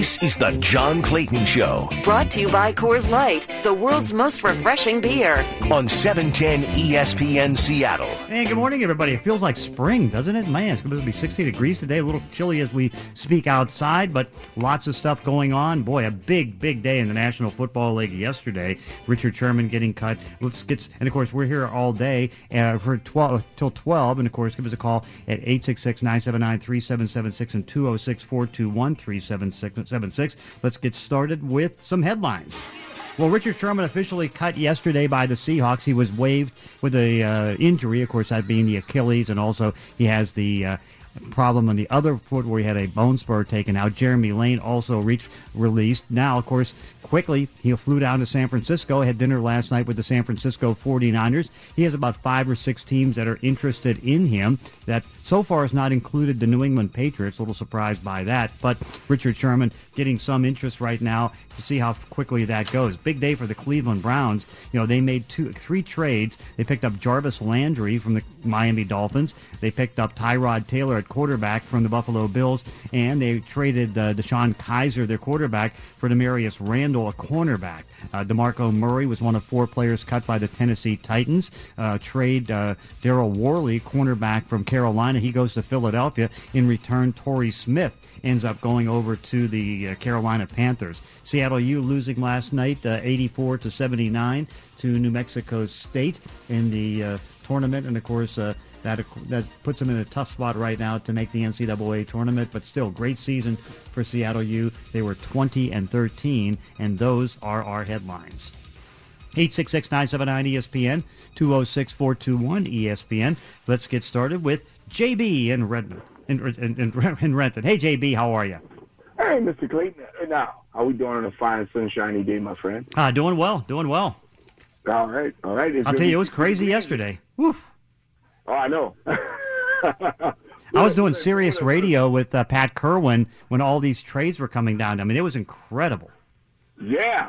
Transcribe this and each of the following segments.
This is the John Clayton Show. Brought to you by Coors Light, the world's most refreshing beer. On 710 ESPN Seattle. Hey, good morning, everybody. It feels like spring, doesn't it? Man, it's supposed to be 60 degrees today. A little chilly as we speak outside, but lots of stuff going on. Boy, a big day in the National Football League yesterday. Richard Sherman getting cut. And of course, we're here all day for 12 till 12. And of course, give us a call at 866-979-3776 and 206-421-3776. Let's get started with some headlines. Well, Richard Sherman officially cut yesterday by the Seahawks. He was waived with a injury, of course, that being the Achilles, and also he has the problem on the other foot where he had a bone spur taken out. Jeremy Lane also released. Now, of course, quickly, he flew down to San Francisco, had dinner last night with the San Francisco 49ers. He has about 5 or 6 teams that are interested in him. That so far has not included the New England Patriots. A little surprised by that. But Richard Sherman getting some interest right now to see how quickly that goes. Big day for the Cleveland Browns. You know, they made 3 trades. They picked up Jarvis Landry from the Miami Dolphins. They picked up Tyrod Taylor at quarterback from the Buffalo Bills. And they traded Deshaun Kaiser, their quarterback, for Demarius Randall, a cornerback. DeMarco Murray was one of 4 players cut by the Tennessee Titans. Trade Darryl Worley, cornerback from Carolina. He goes to Philadelphia. In return, Torrey Smith ends up going over to the Carolina Panthers. Seattle U losing last night 84-79 to New Mexico State in the tournament. And, of course, that puts them in a tough spot right now to make the NCAA tournament. But still, great season for Seattle U. They were 20-13, and those are our headlines. 866-979-ESPN, 206-421-ESPN. Let's get started with JB in Redmond. In Renton. Hey, JB, how are you? Hey, Mr. Clayton. Now, how we doing on a fine, sunshiny day, my friend? Doing well. All right. I'll tell you, it was crazy yesterday. Woof. Oh, I know. I was doing Sirius Radio with Pat Kerwin when all these trades were coming down. I mean, it was incredible. Yeah.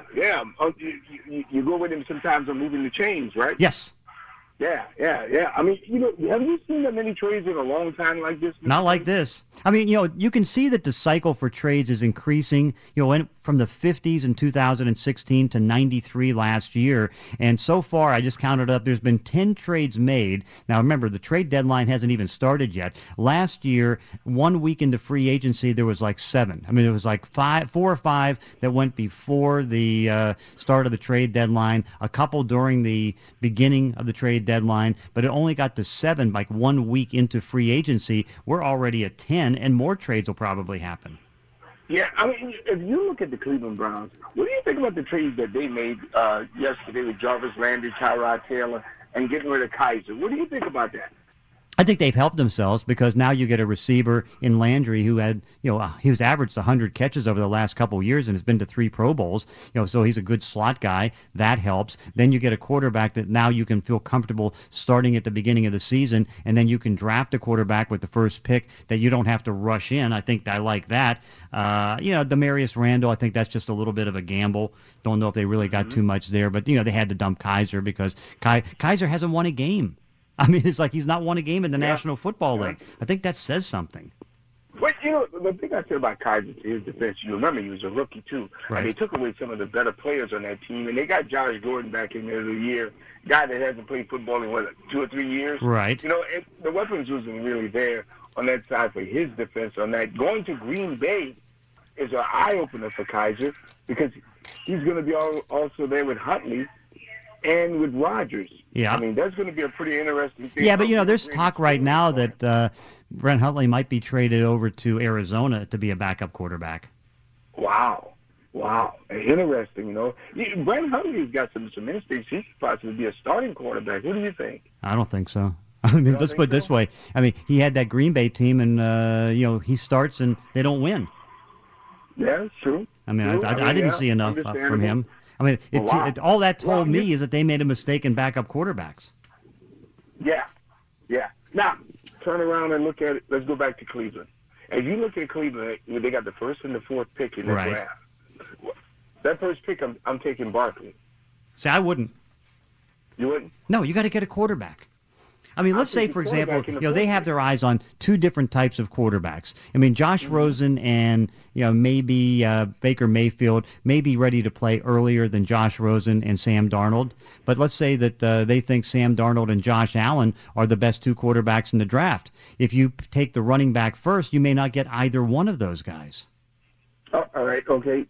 You go with him sometimes on moving the chains, right? Yes. Yeah. I mean, have you seen that many trades in a long time like this? Not like this. I mean, you can see that the cycle for trades is increasing, from the 50s in 2016 to 93 last year. And so far, I just counted up, there's been 10 trades made. Now, remember, the trade deadline hasn't even started yet. Last year, 1 week into free agency, there was like 7. I mean, it was like 4 or 5 that went before the start of the trade deadline, a couple during the beginning of the trade deadline, but it only got to 7 like 1 week into free agency. We're already at 10, and more trades will probably happen. Yeah, I mean, if you look at the Cleveland Browns, what do you think about the trades that they made yesterday with Jarvis Landry, Tyrod Taylor, and getting rid of Kaiser? What do you think about that? I think they've helped themselves because now you get a receiver in Landry who had, he was averaged 100 catches over the last couple of years and has been to 3 Pro Bowls. So he's a good slot guy. That helps. Then you get a quarterback that now you can feel comfortable starting at the beginning of the season, and then you can draft a quarterback with the first pick that you don't have to rush in. I think I like that. Demarius Randall, I think that's just a little bit of a gamble. Don't know if they really got too much there, but, they had to dump Kaiser because Kaiser hasn't won a game. I mean, it's like he's not won a game in the National Football League. I think that says something. But, the thing I said about Kaiser to his defense, you remember he was a rookie, too. Right. And they took away some of the better players on that team, and they got Josh Gordon back in there the year, guy that hasn't played football in, 2 or 3 years? Right. The weapons wasn't really there on that side for his defense on that. Going to Green Bay is an eye-opener for Kaiser because he's going to be also there with Huntley and with Rodgers. Yeah. I mean, that's going to be a pretty interesting thing. Yeah, but, there's talk right now that Brent Huntley might be traded over to Arizona to be a backup quarterback. Wow. Interesting, Brent Huntley's got some instincts. He could possibly be a starting quarterback. What do you think? I don't think so. I mean, let's put it this way. I mean, he had that Green Bay team, and, he starts and they don't win. Yeah, it's true. I mean, I didn't see enough from him. I mean, all that told me is that they made a mistake in backup quarterbacks. Yeah. Now, turn around and look at it. Let's go back to Cleveland. If you look at Cleveland, they got the 1st and the 4th pick in the draft. That first pick, I'm taking Barkley. See, I wouldn't. You wouldn't? No, you got to get a quarterback. I mean, let's say, for example, they have their eyes on two different types of quarterbacks. I mean, Josh Rosen and, maybe Baker Mayfield may be ready to play earlier than Josh Rosen and Sam Darnold. But let's say that they think Sam Darnold and Josh Allen are the best two quarterbacks in the draft. If you take the running back first, you may not get either one of those guys. Oh, all right, okay.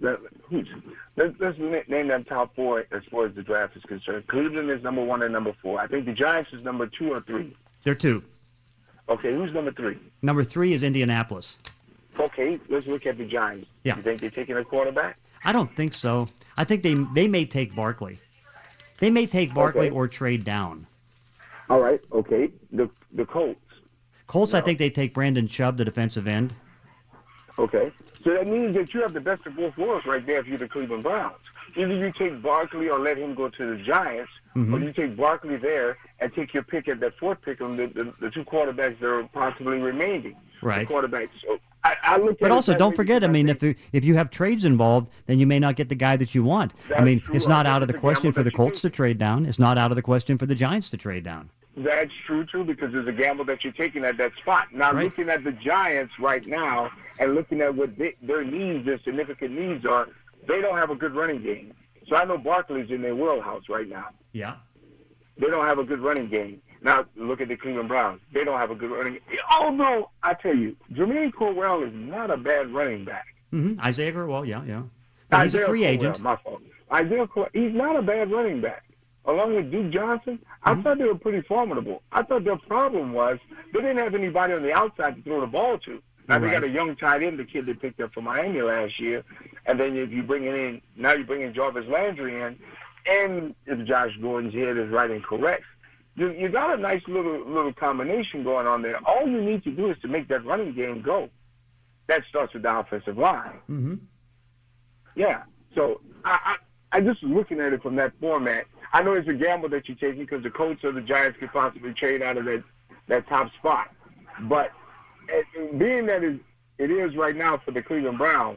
Let's name them top four as far as the draft is concerned. Cleveland is number 1 and number 4. I think the Giants is number 2 or 3. They're 2. Okay, who's number 3? Number 3 is Indianapolis. Okay, let's look at the Giants. Yeah. You think they're taking a quarterback? I don't think so. I think they may take Barkley. They may take Barkley or trade down. All right, okay. The Colts. Colts, no. I think they take Brandon Chubb, the defensive end. Okay. So that means that you have the best of both worlds right there if you're the Cleveland Browns. Either you take Barkley or let him go to the Giants, or you take Barkley there and take your pick at that fourth pick on the two quarterbacks that are possibly remaining. Right. The quarterbacks. So I look at but also, don't forget, I mean, if you have trades involved, then you may not get the guy that you want. That's I mean, true. It's not out of the question for the Colts to trade down. It's not out of the question for the Giants to trade down. That's true, too, because there's a gamble that you're taking at that spot. Now, looking at the Giants right now and looking at what their needs, their significant needs are, they don't have a good running game. So I know Barkley's in their wheelhouse right now. Yeah. They don't have a good running game. Now, look at the Cleveland Browns. They don't have a good running game. Although, I tell you, Jermaine Crowell is not a bad running back. Isaiah Crowell, yeah. But he's a free agent. My fault. Isaiah Crowell, he's not a bad running back. Along with Duke Johnson, I thought they were pretty formidable. I thought their problem was they didn't have anybody on the outside to throw the ball to. Now, they got a young tight end, the kid they picked up from Miami last year, and then if you bring it in, now you bring in Jarvis Landry in, and if Josh Gordon's head is right and correct, you got a nice little combination going on there. All you need to do is to make that running game go. That starts with the offensive line. Yeah. So I just looking at it from that format. I know it's a gamble that you're taking because the Colts or the Giants could possibly trade out of that top spot. But being that it is right now for the Cleveland Browns,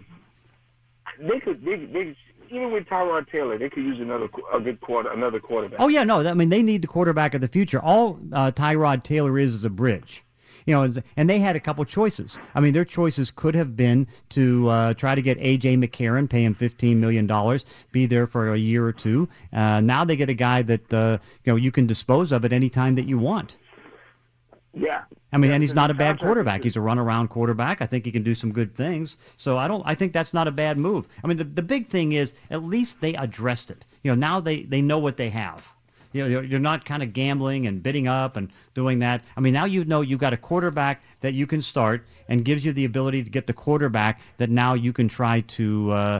they even with Tyrod Taylor, they could use another quarterback. Oh yeah, no, I mean they need the quarterback of the future. All Tyrod Taylor is a bridge. And they had a couple choices. I mean, their choices could have been to try to get A.J. McCarron, pay him $15 million, be there for a year or two. Now they get a guy that you can dispose of at any time that you want. Yeah. I mean, and he's not a bad quarterback. He's a run-around quarterback. I think he can do some good things. So I think that's not a bad move. I mean, the big thing is at least they addressed it. Now they know what they have. You're not kind of gambling and bidding up and doing that. I mean, now you've got a quarterback that you can start and gives you the ability to get the quarterback that now you can try to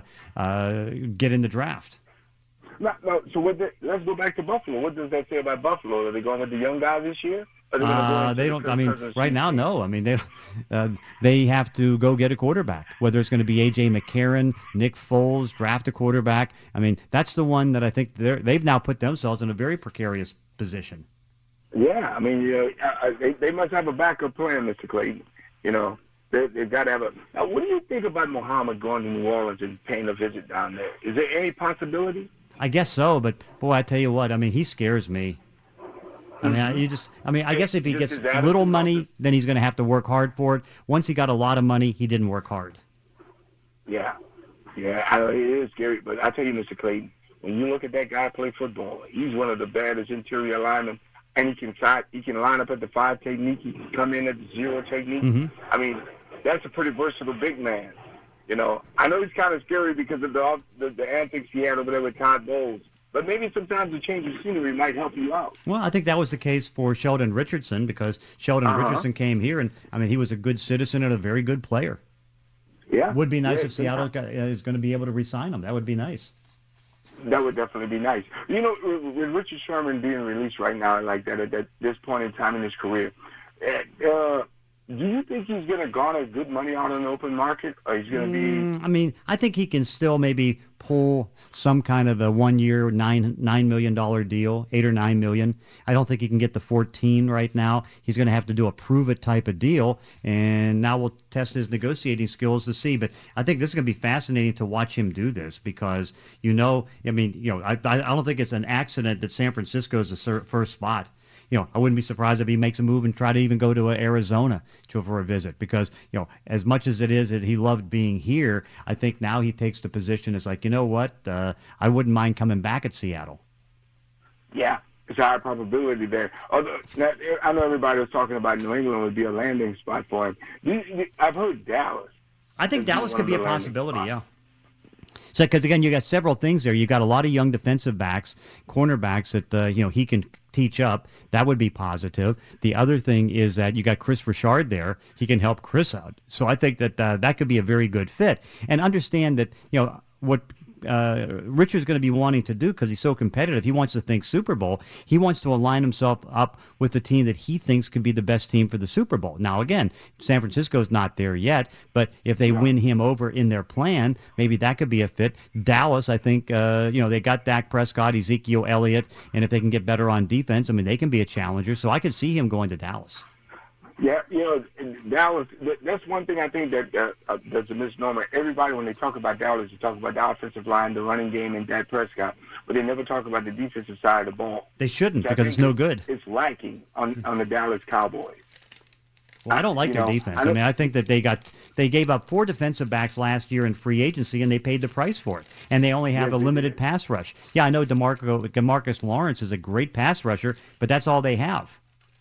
get in the draft. No, so let's go back to Buffalo. What does that say about Buffalo? Are they going with the young guy this year? They don't. I mean, right now, no. I mean, they have to go get a quarterback. Whether it's going to be A.J. McCarron, Nick Foles, draft a quarterback. I mean, that's the one that I think they've now put themselves in a very precarious position. Yeah, I mean, they must have a backup plan, Mr. Clayton. They've got to have a. Now, what do you think about Muhammad going to New Orleans and paying a visit down there? Is there any possibility? I guess so, but boy, I tell you what. I mean, he scares me. I mean, I guess if he gets little money, then he's going to have to work hard for it. Once he got a lot of money, he didn't work hard. Yeah, it is scary. But I tell you, Mr. Clayton, when you look at that guy play football, he's one of the baddest interior linemen, and he can line up at the 5 technique. He can come in at the 0 technique. I mean, that's a pretty versatile big man. I know he's kind of scary because of the antics he had over there with Todd Bowles. But maybe sometimes a change of scenery might help you out. Well, I think that was the case for Sheldon Richardson because Sheldon Richardson came here, and, I mean, he was a good citizen and a very good player. Yeah. Would be nice if Seattle is going to be able to re-sign him. That would be nice. That would definitely be nice. With Richard Sherman being released right now like that at this point in time in his career, do you think he's going to garner good money out on the open market, or he's going to be? I mean, I think he can still maybe pull some kind of a 1-year $9 million deal, $8 or $9 million. I don't think he can get the 14 right now. He's going to have to do a prove-it type of deal, and now we'll test his negotiating skills to see. But I think this is going to be fascinating to watch him do this because I don't think it's an accident that San Francisco is the first spot. I wouldn't be surprised if he makes a move and try to even go to Arizona for a visit because, as much as it is that he loved being here, I think now he takes the position as like, you know what, I wouldn't mind coming back at Seattle. Yeah, it's a high probability there. Although, now, I know everybody was talking about New England would be a landing spot for him. I've heard Dallas. I think Dallas could be a possibility, yeah. So, because again, you got several things there. You got a lot of young defensive backs, cornerbacks that he can teach up. That would be positive. The other thing is that you got Chris Richard there. He can help Chris out. So I think that that could be a very good fit. And understand that what Richard's going to be wanting to do because he's so competitive. He wants to think Super Bowl. He wants to align himself up with the team that he thinks can be the best team for the Super Bowl. Now, again, San Francisco's not there yet, but if they win him over in their plan, maybe that could be a fit. Dallas, I think, they got Dak Prescott, Ezekiel Elliott, and if they can get better on defense, I mean, they can be a challenger. So I could see him going to Dallas. Yeah, Dallas, that's one thing I think that's a misnomer. Everybody, when they talk about Dallas, they talk about the offensive line, the running game, and Dak Prescott, but they never talk about the defensive side of the ball. They shouldn't because it's no good. It's lacking on the Dallas Cowboys. Well, I don't like their defense. I mean, I think that they gave up 4 defensive backs last year in free agency, and they paid the price for it. And they only have a limited pass rush. Yeah, I know DeMarcus Lawrence is a great pass rusher, but that's all they have.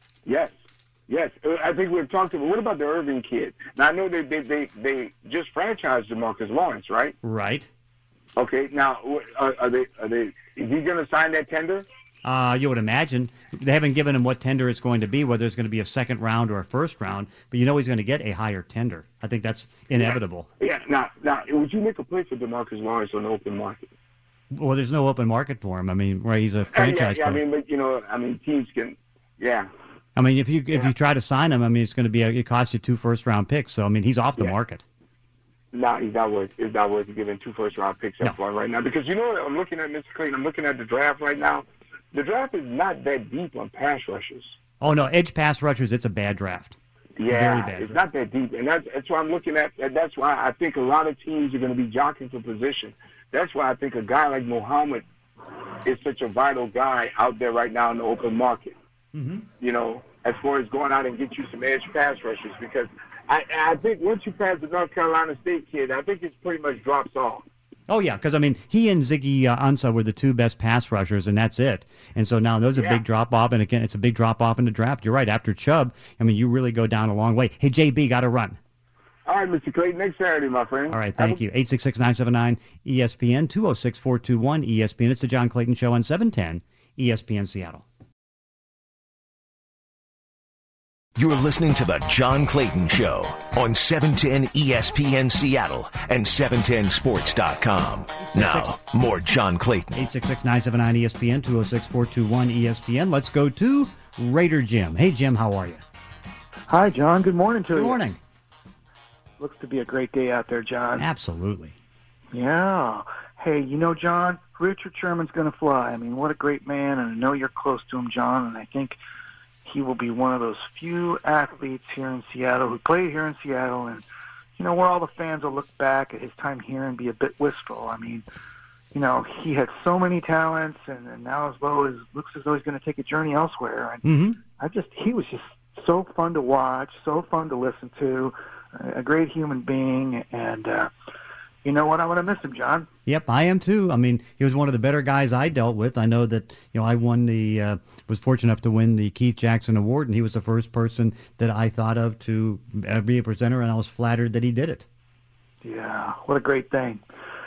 Yes, I think we've talked about. What about the Irving kid? Now I know they just franchised DeMarcus Lawrence, right? Right. Okay. Now are they? Is he going to sign that tender? You would imagine. They haven't given him what tender it's going to be, whether it's going to be a second round or a first round, but he's going to get a higher tender. I think that's inevitable. Yeah. Now, would you make a play for DeMarcus Lawrence on the open market? Well, there's no open market for him. I mean, right? He's a franchise player. I mean, teams can. Yeah. I mean, if you try to sign him, I mean, it's going to be it costs you 2 first-round picks. So I mean, he's off the market. No, he's not worth. It's not worth giving 2 first-round picks up for him right now because I'm looking at Mr. Clayton. I'm looking at the draft right now. The draft is not that deep on pass rushers. Oh no, edge pass rushers. It's a bad draft. Yeah, Very bad it's draft. not that deep, and that's why I'm looking at. And that's why I think a lot of teams are going to be jockeying for position. That's why I think a guy like Muhammad is such a vital guy out there right now in the open market. Mm-hmm. As far as going out and get you some edge pass rushers, because I think once you pass the North Carolina State kid, I think it pretty much drops off. Oh, yeah, because, I mean, he and Ziggy Ansah were the 2 best pass rushers, and that's it. And so now there's a big drop-off, and again, it's a big drop-off in the draft. You're right, after Chubb, I mean, you really go down a long way. Hey, JB, got to run. All right, Mr. Clayton, next Saturday, my friend. All right, thank you. 866-979-ESPN, 206-421-ESPN. It's the John Clayton Show on 710 ESPN Seattle. You're listening to The John Clayton Show on 710 ESPN Seattle and 710sports.com. Now, more John Clayton. 866-979-ESPN, 206-421-ESPN. Let's go to Raider Jim. Hey, Jim, how are you? Hi, John. Good morning to you. Good morning. Looks to be a great day out there, John. Absolutely. Yeah. Hey, John, Richard Sherman's going to fly. I mean, what a great man, and I know you're close to him, John, and I think he will be one of those few athletes here in Seattle who play here in Seattle, and, where all the fans will look back at his time here and be a bit wistful. I mean, he had so many talents, and now looks as though he's going to take a journey elsewhere. And he was just so fun to watch, so fun to listen to, a great human being, and you know what? I'm going to miss him, John. Yep, I am too. I mean, he was one of the better guys I dealt with. I know that, I was fortunate enough to win the Keith Jackson Award, and he was the first person that I thought of to be a presenter, and I was flattered that he did it. Yeah, what a great thing.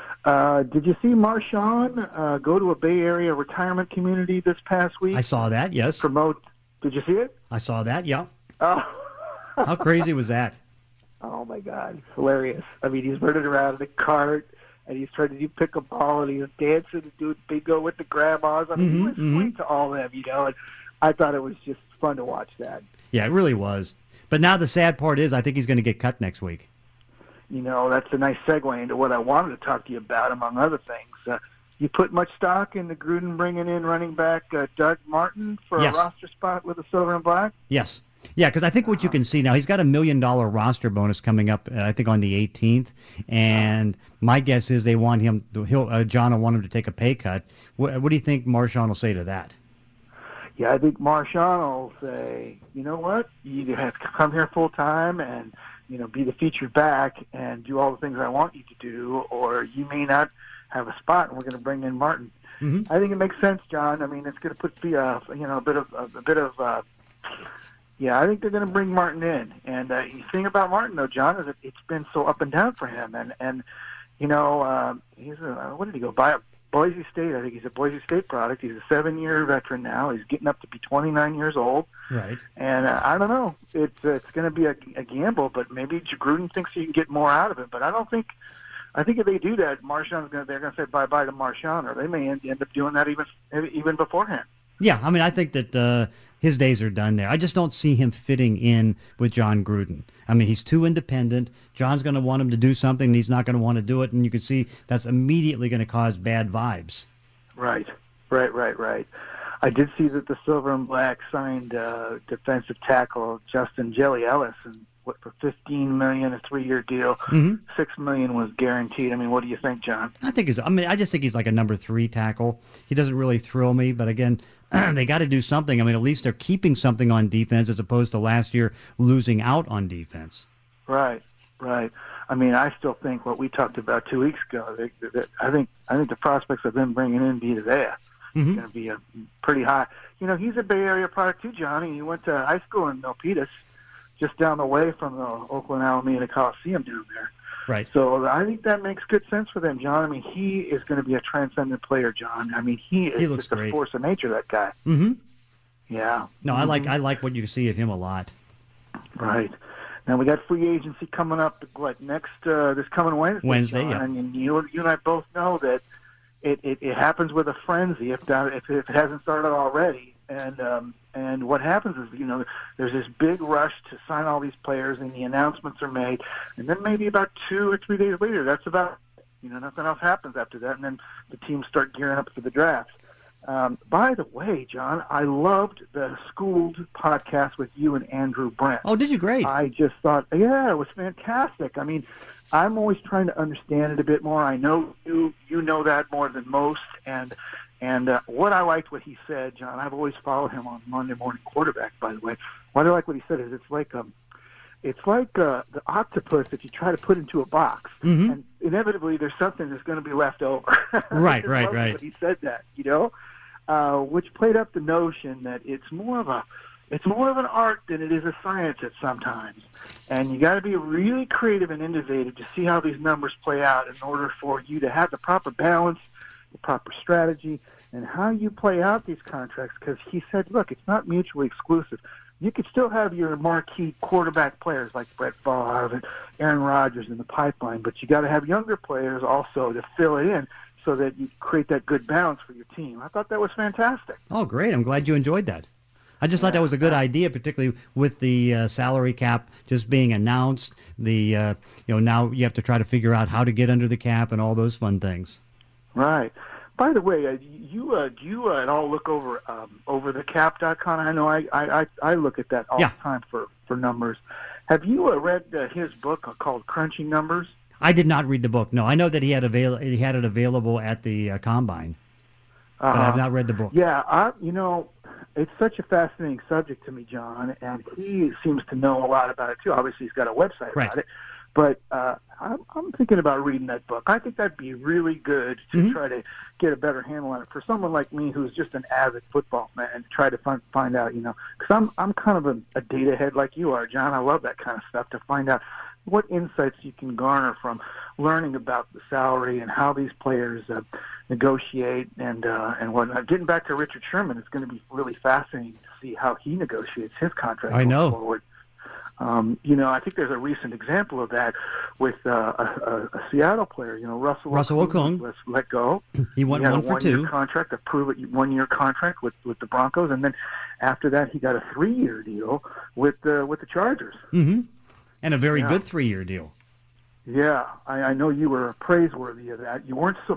Did you see Marshawn go to a Bay Area retirement community this past week? I saw that, yes. Did you see it? I saw that, yeah. Oh. How crazy was that? Oh, my God. It's hilarious. I mean, he's running around in a cart, and he's trying to do pickleball, and he's dancing and doing bingo with the grandmas. I mean, he was sweet to all of them, and I thought it was just fun to watch that. Yeah, it really was. But now the sad part is I think he's going to get cut next week. That's a nice segue into what I wanted to talk to you about, among other things. You put much stock into Gruden bringing in running back Doug Martin for a roster spot with the Silver and Black? Yes. Yeah, because I think what you can see now, he's got $1 million roster bonus coming up, I think, on the 18th. And my guess is they want John will want him to take a pay cut. What do you think Marshawn will say to that? Yeah, I think Marshawn will say, you know what, you either have to come here full time and, be the featured back and do all the things I want you to do, or you may not have a spot and we're going to bring in Martin. Mm-hmm. I think it makes sense, John. I mean, it's going to put I think they're going to bring Martin in. And the thing about Martin, though, John, is that it's been so up and down for him. And he's what did he go buy? Boise State. I think he's a Boise State product. He's a 7-year veteran now. He's getting up to be 29 years old. Right. And I don't know. It's going to be a gamble, but maybe Gruden thinks he can get more out of it. But I don't think. I think if they do that, they're going to say bye-bye to Marshawn, or they may end up doing that even beforehand. Yeah, I mean, I think that his days are done there. I just don't see him fitting in with John Gruden. I mean, he's too independent. John's going to want him to do something, and he's not going to want to do it, and you can see that's immediately going to cause bad vibes. Right. I did see that the Silver and Black signed defensive tackle Justin Jelly Ellis, and for $15 million, a 3-year deal. Mm-hmm. $6 million was guaranteed. I mean, what do you think, John? I just think he's like a number 3 tackle. He doesn't really thrill me, but again, they got to do something. I mean, at least they're keeping something on defense as opposed to last year losing out on defense. Right. I mean, I still think what we talked about 2 weeks ago. I think the prospects of them bringing in Vita Vea is going to be a pretty high. He's a Bay Area product too, Johnny. He went to high school in Milpitas, just down the way from the Oakland Alameda Coliseum down there. Right. So I think that makes good sense for them, John. I mean, he is going to be a transcendent player, John. I mean, he is just a force of nature, that guy. Mm-hmm. Yeah. No, I like what you see of him a lot. Right. Now we got free agency coming up. This coming Wednesday? Wednesday, John, yeah. And you and I both know that it happens with a frenzy if it hasn't started already. And what happens is, there's this big rush to sign all these players, and the announcements are made, and then maybe about 2 or 3 days later, that's about, nothing else happens after that, and then the teams start gearing up for the draft. By the way, John, I loved the Schooled podcast with you and Andrew Brent. Oh, did you? Great. I just thought, yeah, it was fantastic. I mean, I'm always trying to understand it a bit more. I know you know that more than most, and what I liked what he said, John, I've always followed him on Monday Morning Quarterback, by the way. What I like what he said is it's like the octopus that you try to put into a box, and inevitably there's something that's going to be left over. Right. But he said that, which played up the notion that it's more of an art than it is a science at sometimes, and you got to be really creative and innovative to see how these numbers play out in order for you to have the proper balance, the proper strategy, and how you play out these contracts, because he said, look, it's not mutually exclusive. You could still have your marquee quarterback players like Brett Favre and Aaron Rodgers in the pipeline, but you got to have younger players also to fill it in so that you create that good balance for your team. I thought that was fantastic. Oh, great. I'm glad you enjoyed that. I just thought that was a good idea, particularly with the salary cap just being announced. Now you have to try to figure out how to get under the cap and all those fun things. Right. By the way, do you at all look over overthecap.com? I know I look at that all the time for numbers. Have you read his book called Crunching Numbers? I did not read the book. No, I know that he had it available at the Combine, but I have not read the book. Yeah, it's such a fascinating subject to me, John, and he seems to know a lot about it too. Obviously, he's got a website about it. But I'm thinking about reading that book. I think that'd be really good to try to get a better handle on it for someone like me who's just an avid football fan, and try to find out, because I'm kind of a data head like you are, John. I love that kind of stuff, to find out what insights you can garner from learning about the salary and how these players negotiate and whatnot. Getting back to Richard Sherman, it's going to be really fascinating to see how he negotiates his contract going forward. I think there's a recent example of that with a Seattle player. Russell Okung was let go. He went 1 for 2. Contract, a prove-it 1-year contract with the Broncos, and then after that he got a 3-year deal with the Chargers. Mm-hmm. And a very good 3-year deal. Yeah, I know you were praiseworthy of that. You weren't so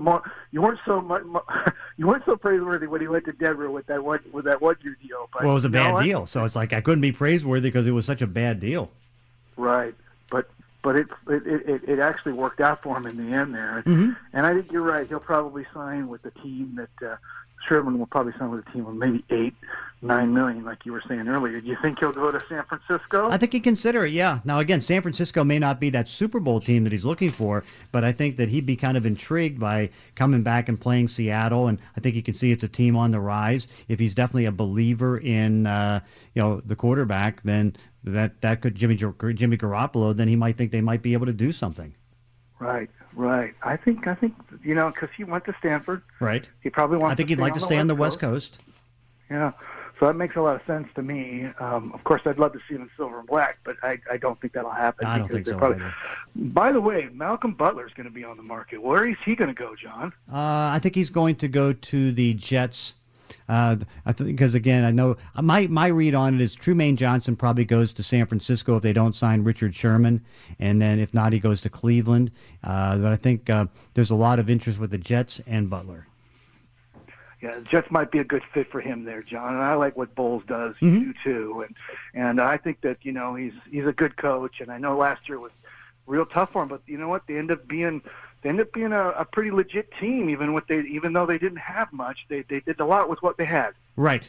praiseworthy when he went to Denver with that 1-year deal. But, well, it was a bad deal, so it's like I couldn't be praiseworthy because it was such a bad deal. Right, but it actually worked out for him in the end there, and I think you're right. He'll probably sign with the team that Sherman will probably sign with a team of maybe $8-9 million, like you were saying earlier. Do you think he'll go to San Francisco? I think he'd consider it, yeah. Now, again, San Francisco may not be that Super Bowl team that he's looking for, but I think that he'd be kind of intrigued by coming back and playing Seattle, and I think you can see it's a team on the rise. If he's definitely a believer in the quarterback, then that could Jimmy Garoppolo, then he might think they might be able to do something. Right. I think because he went to Stanford. Right. He probably wants. I think he'd like to stay on the West Coast. Yeah. So that makes a lot of sense to me. Of course, I'd love to see him in silver and black, but I don't think that'll happen. I don't think so either. By the way, Malcolm Butler's going to be on the market. Where is he going to go, John? I think he's going to go to the Jets. I think because again, I know my read on it is Trumaine Johnson probably goes to San Francisco if they don't sign Richard Sherman, and then if not, he goes to Cleveland. But I think there's a lot of interest with the Jets and Butler. Yeah, the Jets might be a good fit for him there, John. And I like what Bowles does. You do too, and I think that he's a good coach. And I know last year was real tough for him, but you know what? They end up being a pretty legit team, even though they didn't have much. They did a lot with what they had. Right.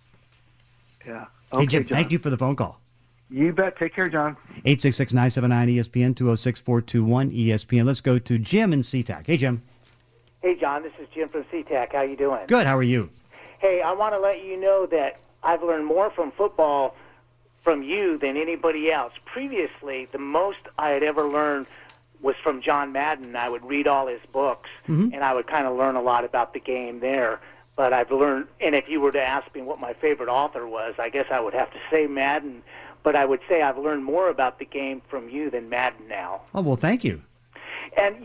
Yeah. Okay, hey, Jim, thank you for the phone call. You bet. Take care, John. 866-979-ESPN, 206-421-ESPN. Let's go to Jim in SeaTac. Hey, Jim. Hey, John. This is Jim from SeaTac. How you doing? Good. How are you? Hey, I want to let you know that I've learned more from football from you than anybody else. Previously, the most I had ever learned was from John Madden. I would read all his books, and I would kind of learn a lot about the game there. But I've learned, and if you were to ask me what my favorite author was, I guess I would have to say Madden. But I would say I've learned more about the game from you than Madden now. Oh, well, thank you. And,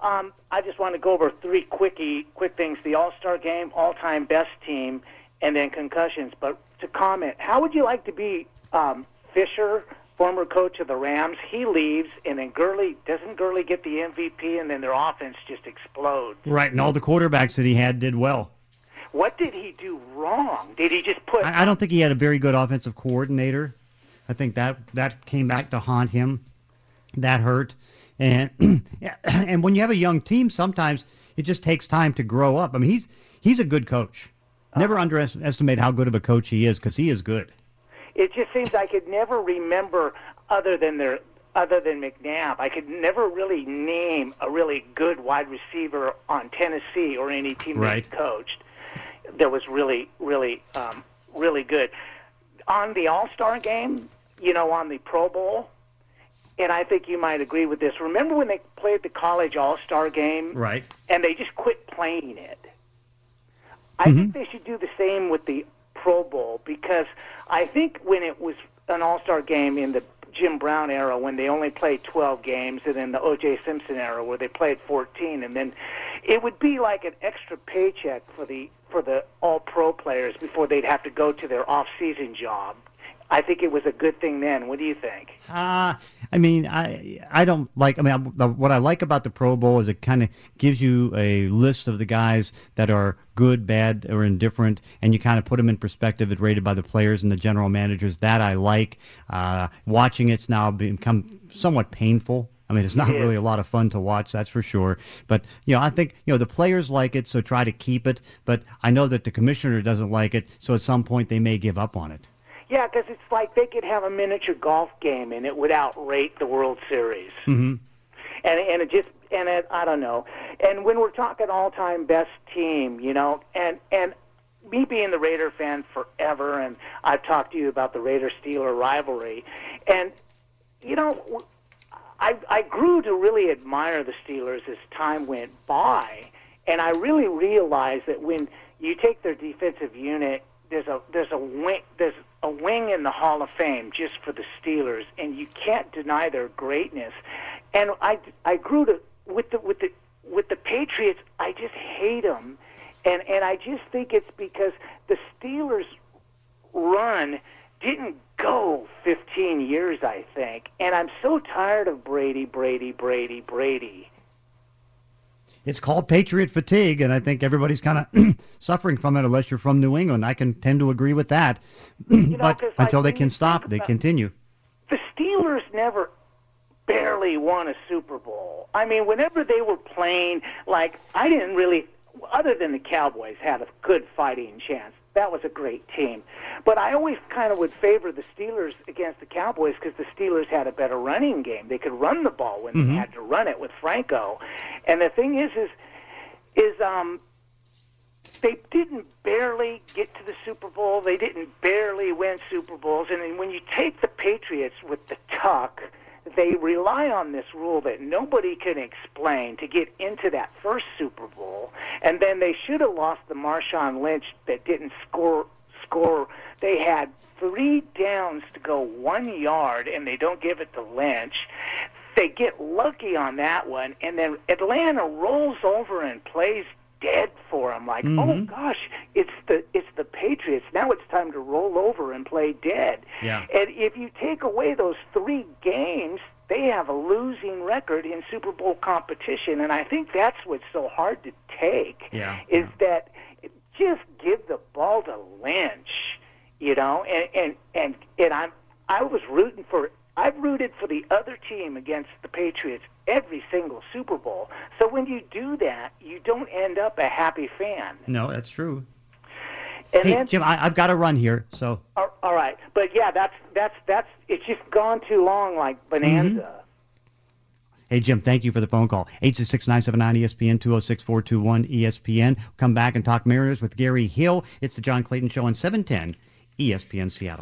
I just want to go over three quick things. The All-Star Game, all-time best team, and then concussions. But to comment, how would you like to be Fisher, former coach of the Rams? He leaves, and then doesn't Gurley get the MVP, and then their offense just explodes. Right, and all the quarterbacks that he had did well. What did he do wrong? Did he just put... I don't think he had a very good offensive coordinator. I think that came back to haunt him. That hurt. And and when you have a young team, sometimes it just takes time to grow up. I mean, he's a good coach. Never underestimate how good of a coach he is, because he is good. It just seems I could never remember, other than McNabb, I could never really name a really good wide receiver on Tennessee or any team that he coached that was really, really, really good. On the All-Star Game, on the Pro Bowl, and I think you might agree with this. Remember when they played the college All-Star Game? Right. And they just quit playing it. I think they should do the same with the Pro Bowl, because I think when it was an All-Star Game in the Jim Brown era, when they only played 12 games, and then the O.J. Simpson era where they played 14, and then it would be like an extra paycheck for the All-Pro players before they'd have to go to their off-season job. I think it was a good thing then. What do you think? I don't like. What I like about the Pro Bowl is it kind of gives you a list of the guys that are good, bad, or indifferent, and you kind of put them in perspective. It's rated by the players and the general managers. That I like. Watching it's now become somewhat painful. I mean, it's not really a lot of fun to watch, that's for sure. But, I think, the players like it, so try to keep it. But I know that the commissioner doesn't like it, so at some point they may give up on it. Yeah, because it's like they could have a miniature golf game and it would outrate the World Series. Mm-hmm. And I don't know. And when we're talking all-time best team, and me being the Raider fan forever, and I've talked to you about the Raider-Steeler rivalry, and I grew to really admire the Steelers as time went by, and I really realized that when you take their defensive unit, there's a wing in the Hall of Fame just for the Steelers, and you can't deny their greatness. And I grew to with the Patriots. I just hate them, and I just think it's because the Steelers run didn't go 15 years, I think, and I'm so tired of Brady. It's called Patriot fatigue, and I think everybody's kind of suffering from it unless you're from New England. I can tend to agree with that. But until they can stop, they continue. The Steelers never barely won a Super Bowl. I mean, whenever they were playing, I didn't really other than the Cowboys, had a good fighting chance. That was a great team. But I always kind of would favor the Steelers against the Cowboys because the Steelers had a better running game. They could run the ball when they had to run it with Franco. And the thing is they didn't barely get to the Super Bowl. They didn't barely win Super Bowls. And then when you take the Patriots with the tuck, they rely on this rule that nobody can explain to get into that first Super Bowl. And then they should have lost the Marshawn Lynch that didn't score. They had 3 downs to go 1 yard, and they don't give it to Lynch. They get lucky on that one, and then Atlanta rolls over and plays dead for them. Like, oh gosh, it's the Patriots. Now it's time to roll over and play dead. Yeah. And if you take away those 3 games, they have a losing record in Super Bowl competition, and I think that's what's so hard to take. Is that just give the ball to Lynch, you know? And I've rooted for the other team against the Patriots every single Super Bowl. So when you do that, you don't end up a happy fan. No, that's true. And hey, then, Jim, I've got to run here. So. All right, but yeah, that's it's just gone too long, like Bonanza. Hey, Jim, thank you for the phone call. 866-979-ESPN, 206-421-ESPN. Come back and talk Mariners with Gary Hill. It's the John Clayton Show on 710 ESPN Seattle.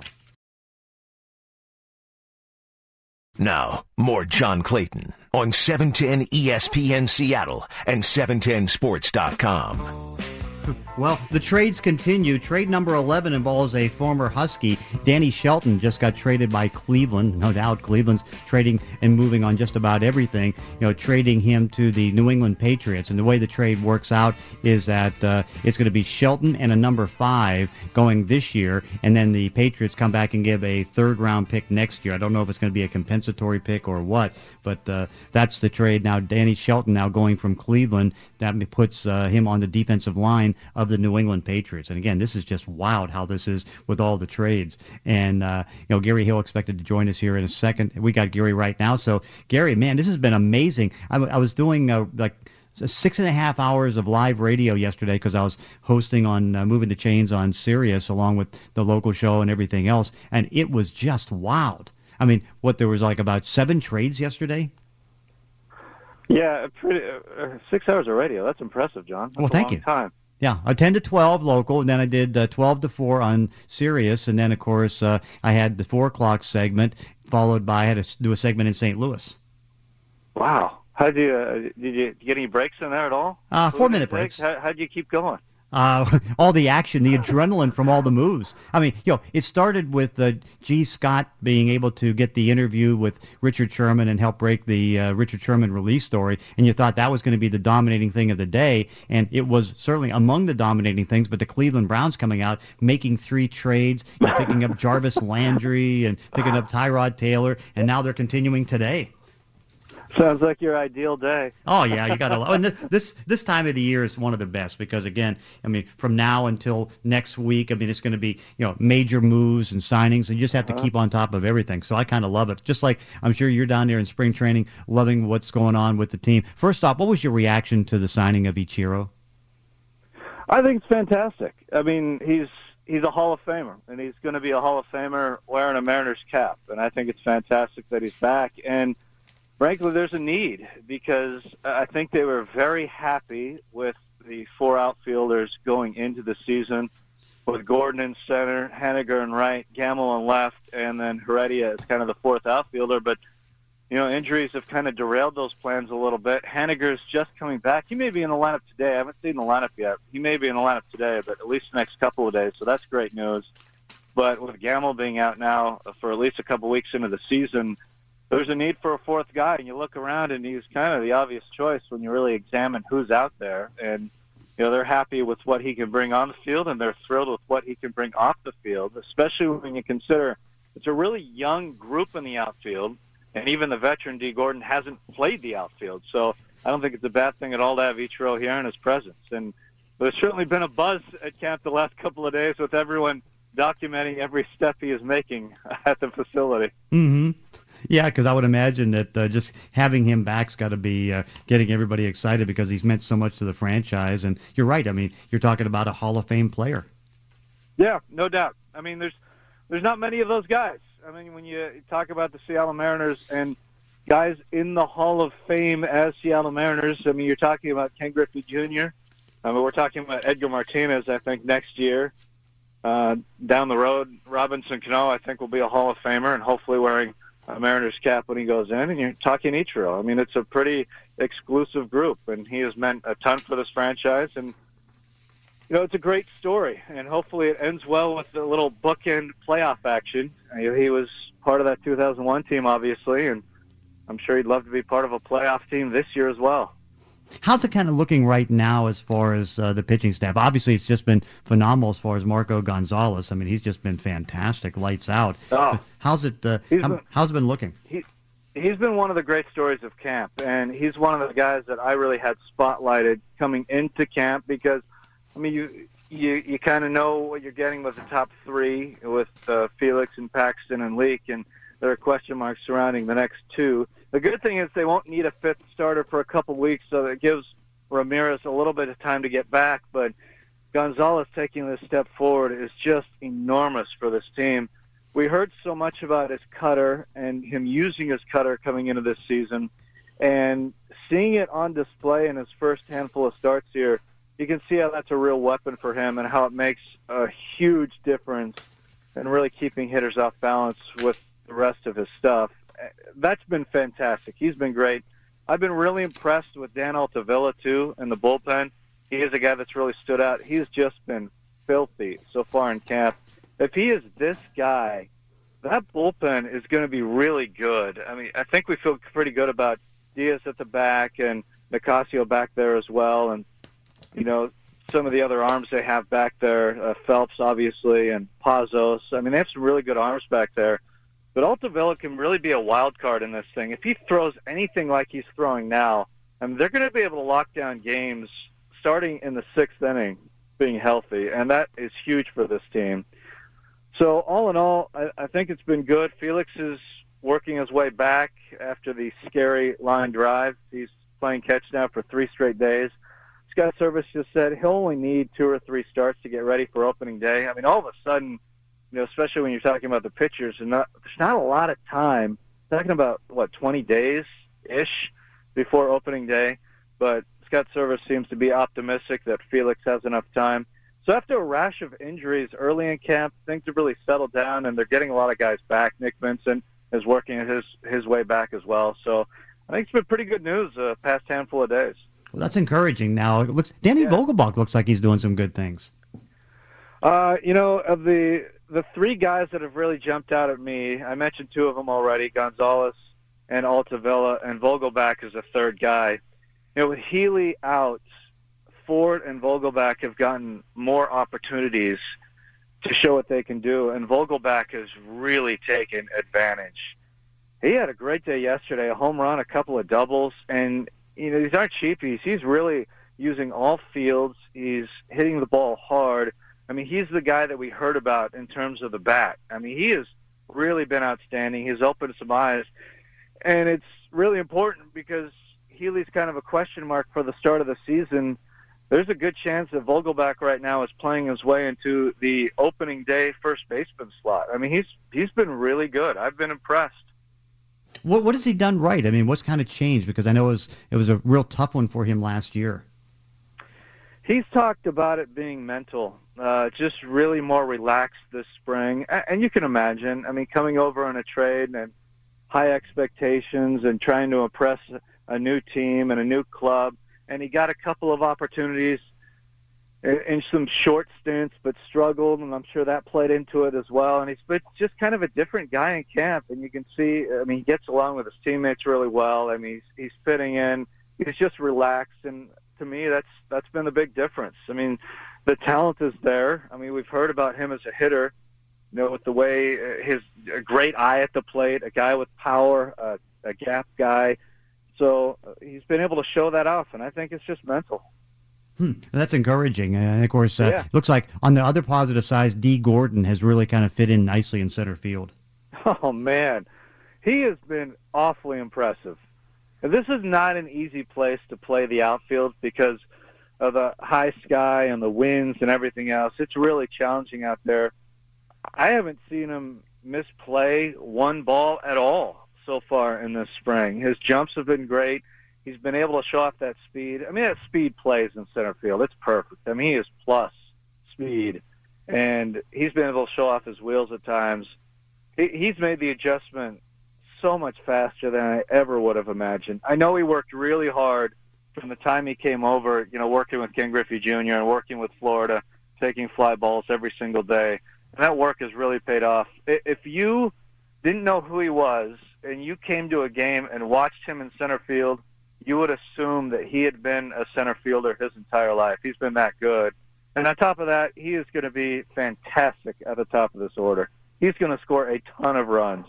Now, more John Clayton on 710 ESPN Seattle and 710sports.com. Well, the trades continue. Trade number 11 involves a former Husky. Danny Shelton just got traded by Cleveland. No doubt Cleveland's trading and moving on just about everything, trading him to the New England Patriots. And the way the trade works out is that it's going to be Shelton and a number 5 going this year, and then the Patriots come back and give a third-round pick next year. I don't know if it's going to be a compensatory pick or what, but that's the trade. Now, Danny Shelton now going from Cleveland, that puts him on the defensive line of the New England Patriots. And again, this is just wild how this is with all the trades. And, Gary Hill expected to join us here in a second. We got Gary right now. So, Gary, man, this has been amazing. I was doing 6.5 hours of live radio yesterday because I was hosting on Moving the Chains on Sirius along with the local show and everything else. And it was just wild. I mean, there was like about 7 trades yesterday? Yeah, 6 hours of radio. That's impressive, John. That's thank you. Time. Yeah, 10 to 12 local, and then I did 12 to 4 on Sirius, and then, of course, I had the 4 o'clock segment, followed by I had to do a segment in St. Louis. Wow. How did you get any breaks in there at all? 4-minute breaks. How did you keep going? All the action, the adrenaline from all the moves. I mean, it started with G. Scott being able to get the interview with Richard Sherman and help break the Richard Sherman release story, and you thought that was going to be the dominating thing of the day, and it was certainly among the dominating things, but the Cleveland Browns coming out, making 3 trades, picking up Jarvis Landry and picking up Tyrod Taylor, and now they're continuing today. Sounds like your ideal day. Oh yeah, you got to love. And this time of the year is one of the best because again, I mean, from now until next week, I mean, it's going to be major moves and signings, and you just have to keep on top of everything. So I kind of love it. Just like I'm sure you're down there in spring training, loving what's going on with the team. First off, what was your reaction to the signing of Ichiro? I think it's fantastic. I mean, he's a Hall of Famer, and he's going to be a Hall of Famer wearing a Mariners cap, and I think it's fantastic that he's back. And frankly, there's a need because I think they were very happy with the 4 outfielders going into the season with Gordon in center, Haniger in right, Gamble in left, and then Heredia as kind of the 4th outfielder. But, injuries have kind of derailed those plans a little bit. Haniger's just coming back. He may be in the lineup today. I haven't seen the lineup yet. He may be in the lineup today, but at least the next couple of days, so that's great news. But with Gamble being out now for at least a couple weeks into the season, there's a need for a 4th guy, and you look around, and he's kind of the obvious choice when you really examine who's out there. And, they're happy with what he can bring on the field, and they're thrilled with what he can bring off the field, especially when you consider it's a really young group in the outfield, and even the veteran D. Gordon hasn't played the outfield. So I don't think it's a bad thing at all to have Ichiro here in his presence. And there's certainly been a buzz at camp the last couple of days with everyone documenting every step he is making at the facility. Mm-hmm. Yeah, because I would imagine that just having him back's got to be getting everybody excited because he's meant so much to the franchise. And you're right. I mean, you're talking about a Hall of Fame player. Yeah, no doubt. I mean, there's not many of those guys. I mean, when you talk about the Seattle Mariners and guys in the Hall of Fame as Seattle Mariners, I mean, you're talking about Ken Griffey Jr. I mean, we're talking about Edgar Martinez, I think, next year. Down the road, Robinson Cano, I think, will be a Hall of Famer and hopefully wearing a Mariners cap when he goes in. And you're talking Ichiro. I mean, it's a pretty exclusive group, and he has meant a ton for this franchise. And, you know, it's a great story, and hopefully it ends well with a little bookend playoff action. He was part of that 2001 team, obviously, and I'm sure he'd love to be part of a playoff team this year as well. How's it kind of looking right now as far as the pitching staff? Obviously, it's just been phenomenal as far as Marco Gonzalez. I mean, he's just been fantastic, lights out. Oh, how's it been looking? He's been one of the great stories of camp, and he's one of the guys that I really had spotlighted coming into camp because, I mean, you kind of know what you're getting with the top three with Felix and Paxton and Leake, and there are question marks surrounding the next two. The good thing is they won't need a fifth starter for a couple weeks, so it gives Ramirez a little bit of time to get back. But Gonzalez taking this step forward is just enormous for this team. We heard so much about his cutter and him using his cutter coming into this season, and seeing it on display in his first handful of starts here, you can see how that's a real weapon for him and how it makes a huge difference in really keeping hitters off balance with the rest of his stuff. That's been fantastic. He's been great. I've been really impressed with Dan Altavilla, too, in the bullpen. He is a guy that's really stood out. He's just been filthy so far in camp. If he is this guy, that bullpen is going to be really good. I mean, I think we feel pretty good about Diaz at the back and Nicasio back there as well. And, you know, some of the other arms they have back there, Phelps, obviously, and Pazos. I mean, they have some really good arms back there. But Altavilla can really be a wild card in this thing. If he throws anything like he's throwing now, I mean, they're going to be able to lock down games starting in the sixth inning, being healthy, and that is huge for this team. So all in all, I think it's been good. Felix is working his way back after the scary line drive. He's playing catch now for 3 straight days. Scott Service just said he'll only need 2 or 3 starts to get ready for opening day. I mean, all of a sudden, you know, especially when you're talking about the pitchers, there's not a lot of time. Talking about, 20 days-ish before opening day. But Scott Service seems to be optimistic that Felix has enough time. So after a rash of injuries early in camp, things have really settled down, and they're getting a lot of guys back. Nick Vincent is working his way back as well. So I think it's been pretty good news the past handful of days. Well, that's encouraging. Now, Danny Vogelbach looks like he's doing some good things. You know, of the 3 guys that have really jumped out at me, I mentioned 2 of them already, Gonzalez and Altavilla, and Vogelbach is a third guy. You know, with Healy out, Ford and Vogelbach have gotten more opportunities to show what they can do, and Vogelbach has really taken advantage. He had a great day yesterday, a home run, a couple of doubles, and, you know, these aren't cheapies. He's really using all fields. He's hitting the ball hard. I mean, he's the guy that we heard about in terms of the bat. I mean, he has really been outstanding. He's opened some eyes. And it's really important because Healy's kind of a question mark for the start of the season. There's a good chance that Vogelbach right now is playing his way into the opening day first baseman slot. I mean, he's been really good. I've been impressed. What has he done right? I mean, what's kind of changed? Because I know it was a real tough one for him last year. He's talked about it being mental. Just really more relaxed this spring. And you can imagine, I mean, coming over on a trade and high expectations and trying to impress a new team and a new club. And he got a couple of opportunities in some short stints, but struggled, and I'm sure that played into it as well. And he's just kind of a different guy in camp, and you can see, I mean, he gets along with his teammates really well. I mean, he's fitting in. He's just relaxed, and to me, that's been the big difference. I mean, the talent is there. I mean, we've heard about him as a hitter, you know, with the way a great eye at the plate, a guy with power, a gap guy. So he's been able to show that off, and I think it's just mental. That's encouraging. And, of course, it looks like on the other positive side, Dee Gordon has really kind of fit in nicely in center field. Oh, man. he has been awfully impressive. And this is not an easy place to play the outfield because of the high sky and the winds and everything else. It's really challenging out there. I haven't seen him misplay one ball at all so far in this spring. His jumps have been great. He's been able to show off that speed. I mean, that speed plays in center field. It's perfect. I mean, he is plus speed, and he's been able to show off his wheels at times. He's made the adjustment so much faster than I ever would have imagined. I know he worked really hard from the time he came over, working with Ken Griffey Jr. and working with Florida, taking fly balls every single day. And that work has really paid off. If you didn't know who he was and you came to a game and watched him in center field, you would assume that he had been a center fielder his entire life. He's been that good. And on top of that, he is going to be fantastic at the top of this order. He's going to score a ton of runs.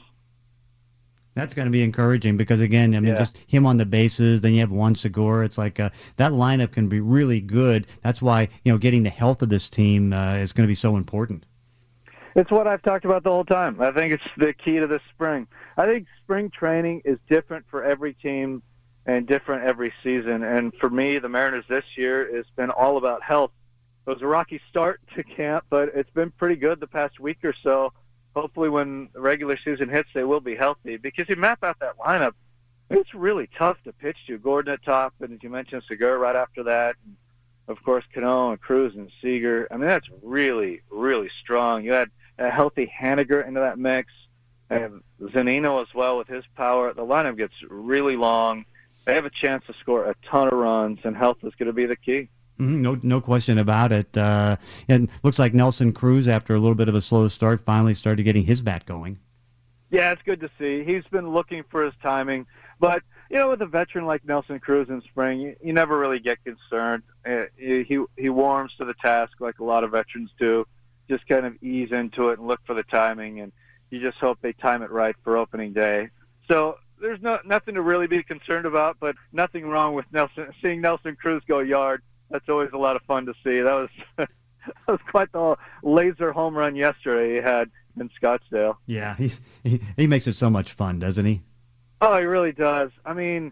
That's going to be encouraging because, again, I mean, just him on the bases, then you have Juan Segura. It's like that lineup can be really good. That's why, getting the health of this team is going to be so important. It's what I've talked about the whole time. I think it's the key to this spring. I think spring training is different for every team and different every season. And for me, the Mariners this year has been all about health. It was a rocky start to camp, but it's been pretty good the past week or so. Hopefully when the regular season hits, they will be healthy. Because you map out that lineup, it's really tough to pitch to. Gordon at top, and as you mentioned, Segura right after that. And of course, Cano and Cruz and Seager. I mean, that's really, really strong. You had a healthy Haniger into that mix, and Zunino as well with his power. The lineup gets really long. They have a chance to score a ton of runs, and health is going to be the key. No question about it. And looks like Nelson Cruz, after a little bit of a slow start, finally started getting his bat going. Yeah, it's good to see. He's been looking for his timing. But, with a veteran like Nelson Cruz in spring, you never really get concerned. He warms to the task like a lot of veterans do. Just kind of ease into it and look for the timing, and you just hope they time it right for opening day. So there's nothing to really be concerned about, but nothing wrong with seeing Nelson Cruz go yard. That's always a lot of fun to see. That was quite the laser home run yesterday he had in Scottsdale. Yeah, he makes it so much fun, doesn't he? Oh, he really does. I mean,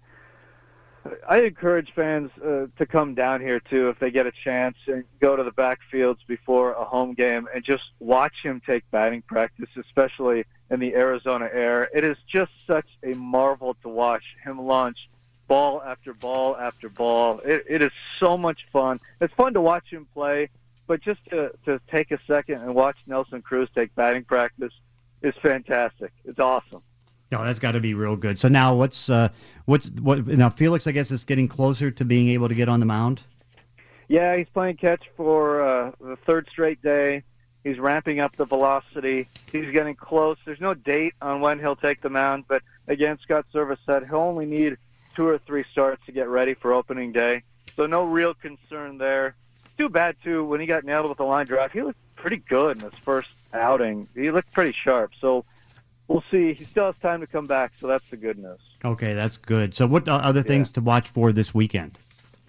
I encourage fans to come down here, too, if they get a chance, and go to the backfields before a home game and just watch him take batting practice, especially in the Arizona air. It is just such a marvel to watch him launch ball after ball after ball. It is so much fun. It's fun to watch him play, but just to take a second and watch Nelson Cruz take batting practice is fantastic. It's awesome. No, that's got to be real good. So now what now Felix, I guess, is getting closer to being able to get on the mound? Yeah, he's playing catch for the third straight day. He's ramping up the velocity. He's getting close. There's no date on when he'll take the mound, but again, Scott Servais said he'll only need 2 or 3 starts to get ready for opening day. So no real concern there. Too bad, too, when he got nailed with the line drive, he looked pretty good in his first outing. He looked pretty sharp. So we'll see. He still has time to come back, so that's the good news. Okay, that's good. So what other things to watch for this weekend?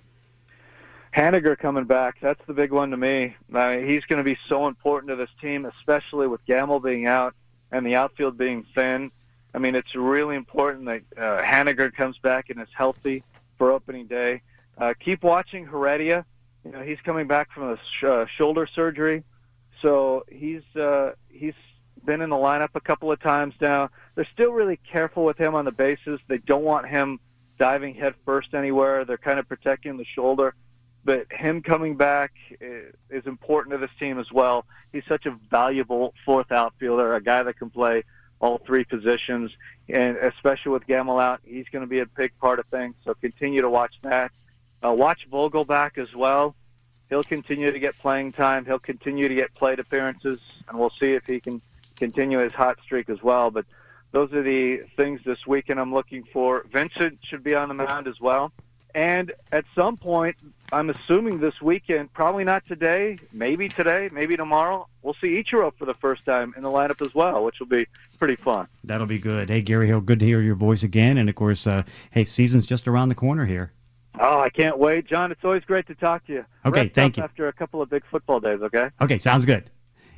Haniger coming back. That's the big one to me. He's going to be so important to this team, especially with Gamble being out and the outfield being thin. I mean, it's really important that Haniger comes back and is healthy for opening day. Keep watching Heredia. He's coming back from a shoulder surgery, so he's been in the lineup a couple of times now. They're still really careful with him on the bases. They don't want him diving head first anywhere. They're kind of protecting the shoulder. But him coming back is important to this team as well. He's such a valuable fourth outfielder, a guy that can play all 3 positions, and especially with Gamble out, he's going to be a big part of things. So continue to watch that. Watch Vogel back as well. He'll continue to get playing time. He'll continue to get plate appearances, and we'll see if he can continue his hot streak as well. But those are the things this weekend I'm looking for. Vincent should be on the mound as well. And at some point, I'm assuming this weekend, probably not today, maybe tomorrow, we'll see Ichiro for the first time in the lineup as well, which will be pretty fun. That'll be good. Hey, Gary Hill, good to hear your voice again. And, of course, hey, season's just around the corner here. Oh, I can't wait. John, it's always great to talk to you. Okay, thank you. After a couple of big football days, okay? Okay, sounds good.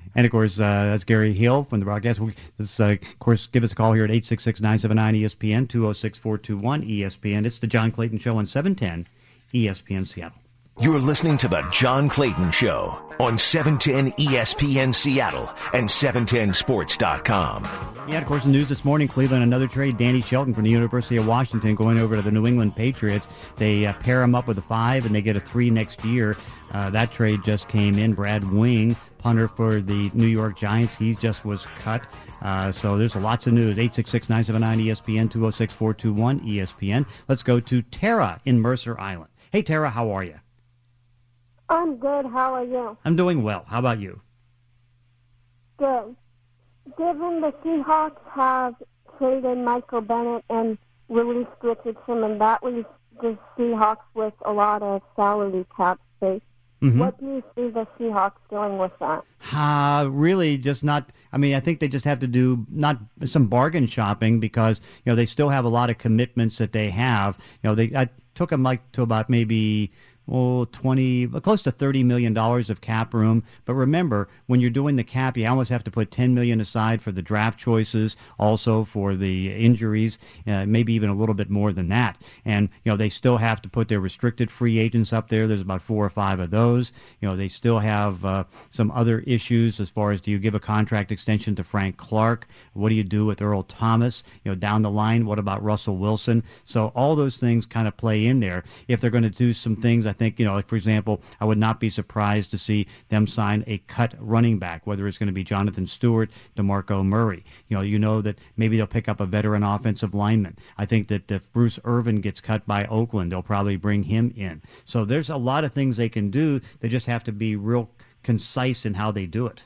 And, of course, that's Gary Hill from the broadcast. Of course, give us a call here at 866-979-ESPN, 206-421-ESPN. It's the John Clayton Show on 710 ESPN Seattle. You're listening to the John Clayton Show on 710 ESPN Seattle and 710sports.com. Yeah, of course, the news this morning, Cleveland, another trade. Danny Shelton from the University of Washington going over to the New England Patriots. They pair him up with a 5, and they get a 3 next year. That trade just came in. Brad Wing, punter for the New York Giants, he just was cut. So there's lots of news. 866-979-ESPN, 206-421-ESPN. Let's go to Tara in Mercer Island. Hey, Tara, how are you? I'm good. How are you? I'm doing well. How about you? Good. Given the Seahawks have traded Michael Bennett and released Richard Sherman, that leaves the Seahawks with a lot of salary cap space. Mm-hmm. What do you see the Seahawks doing with that? Really just not. I mean, I think they just have to do not some bargain shopping because, they still have a lot of commitments that they have. I took them to about maybe close to $30 million of cap room. But remember, when you're doing the cap, you almost have to put $10 million aside for the draft choices, also for the injuries, maybe even a little bit more than that. And, they still have to put their restricted free agents up there. There's about 4 or 5 of those. They still have some other issues as far as, do you give a contract extension to Frank Clark? What do you do with Earl Thomas? Down the line, what about Russell Wilson? So all those things kind of play in there. If they're going to do some things, I think, like, for example, I would not be surprised to see them sign a cut running back, whether it's going to be Jonathan Stewart, DeMarco Murray. That maybe they'll pick up a veteran offensive lineman. I think that if Bruce Irvin gets cut by Oakland, they'll probably bring him in. So there's a lot of things they can do. They just have to be real concise in how they do it.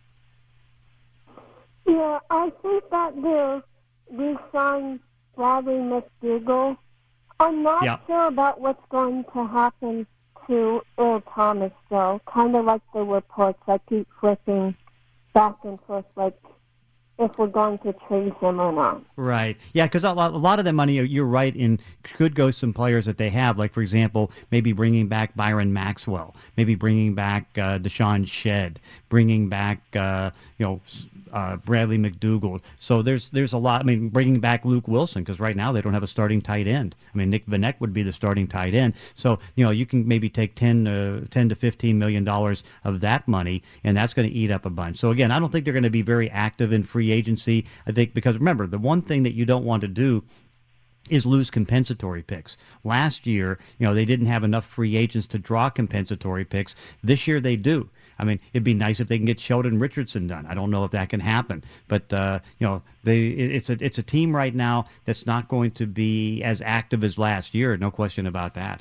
Yeah, I think that they'll re-sign Bradley McDougall. I'm not sure about what's going to happen to Earl Thomas, though. Kind of like the reports. I keep flipping back and forth, like if we're going to trade him or not. Right. Yeah, because a lot of that money, you're right, could go some players that they have, like, for example, maybe bringing back Byron Maxwell, maybe bringing back Deshaun Shedd, bringing back, Bradley McDougall. So there's a lot. I mean, bringing back Luke Wilson, because right now they don't have a starting tight end. I mean, Nick Vannett would be the starting tight end. So, you can maybe take $10 to $15 million of that money, and that's going to eat up a bunch. So, again, I don't think they're going to be very active in free agency. I think because, remember, the one thing that you don't want to do is lose compensatory picks. Last year, they didn't have enough free agents to draw compensatory picks. This year they do. I mean, it'd be nice if they can get Sheldon Richardson done. I don't know if that can happen, but it's a team right now that's not going to be as active as last year. No question about that.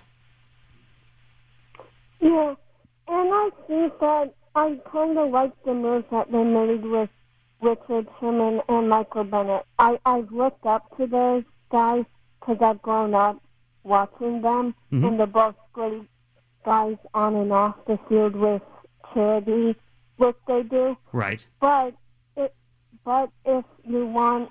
Yeah, and I think that I kind of like the moves that they made with Richard Sherman and Michael Bennett. I've looked up to those guys because I've grown up watching them, and they're both great guys on and off the field with charity work they do. Right. But if you want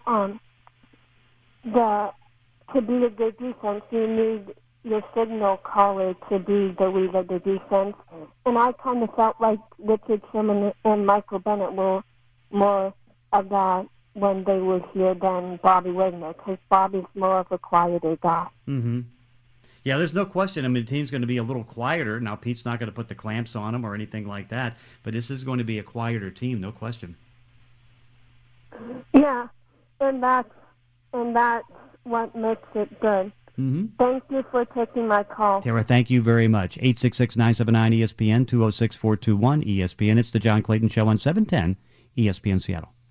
to be a good defense, you need your signal caller to be the lead of the defense. And I kind of felt like Richard Sherman and Michael Bennett were more of that when they were here than Bobby Wagner, because Bobby's more of a quieter guy. Mm-hmm. Yeah, there's no question. I mean, the team's going to be a little quieter. Now, Pete's not going to put the clamps on them or anything like that, but this is going to be a quieter team, no question. Yeah, and that's what makes it good. Mm-hmm. Thank you for taking my call. Tara, thank you very much. 866-979-ESPN, 206-421-ESPN. It's the John Clayton Show on 710 ESPN Seattle.